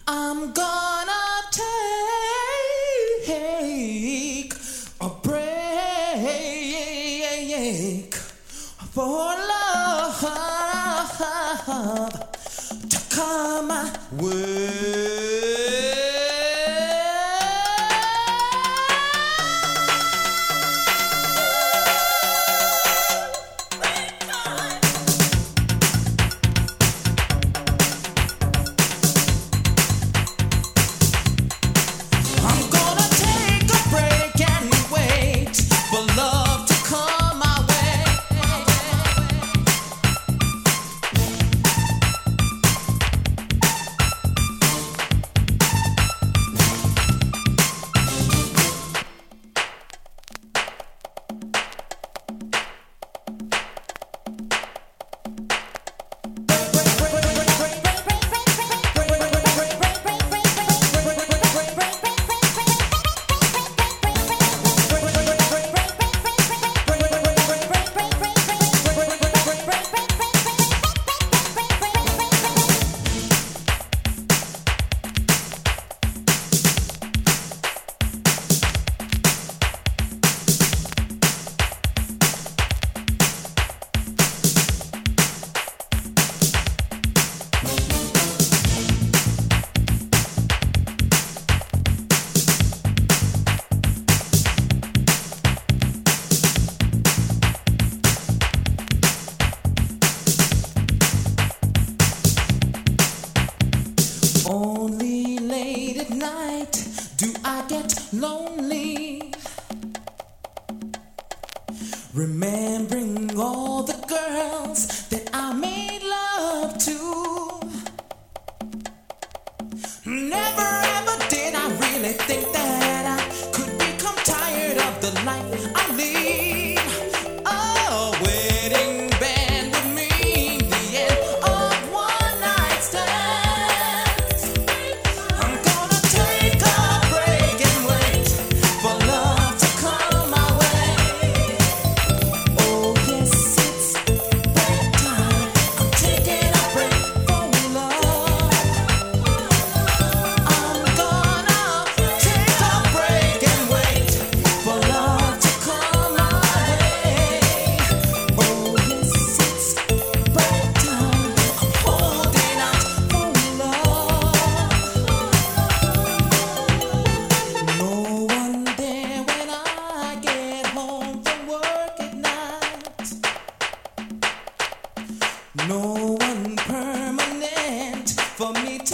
I'm gonna take a break for love to come my way. Only late at night do I get lonely, remembering all the girls that I made love to. Never ever did I really think that I could become tired of the life I lead. A wedding band would mean the end of one night stands. I'm gonna take a break and wait for love to come my way. Oh yes, it's break time. I'm taking a break for love. I'm gonna take a break and wait for love to come my way. Oh yes, it's break time. I'm holding out for love. No one there when I get home from work at night. No one permanent for me to